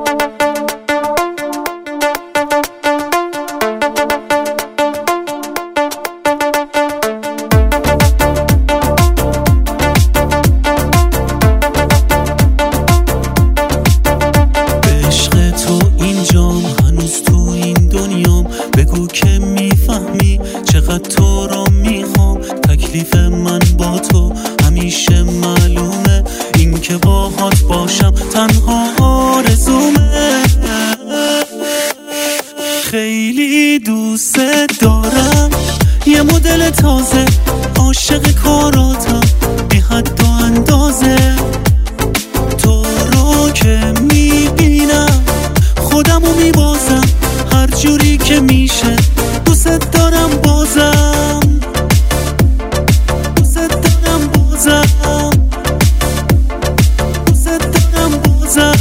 بگو که میفهمی چقدر تو رو میخوام. تکلیف من با تو همیشه معلومه، این که باهات باشم تنها آرزومه. خیلی دوست دارم، یه مدل تازه، عاشق کاراتم بی حد و اندازه. تو رو که میبینم خودمو میبازم، هر جوری که میشه دوست دارم بازم، دوست دارم بازم، دوست دارم بازم.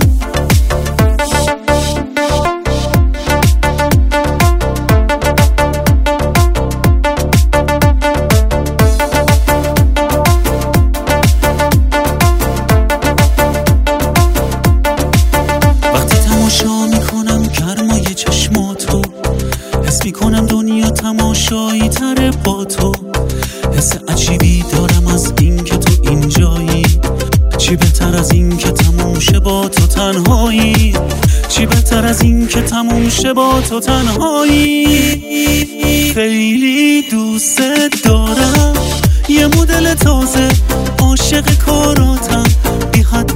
وقتی تماشا میکنم گرمای چشماتو، حس میکنم دنیا تماشایی تره با تو. حس عجیبی دارم از این که تو اینجایی، چی بهتر از این که تموم شه با تو تنهایی، چی بهتر از این که تموم شه با تو تنهایی. خیلی دوست دارم، یه مدل تازه، عاشق کاراتم بی حد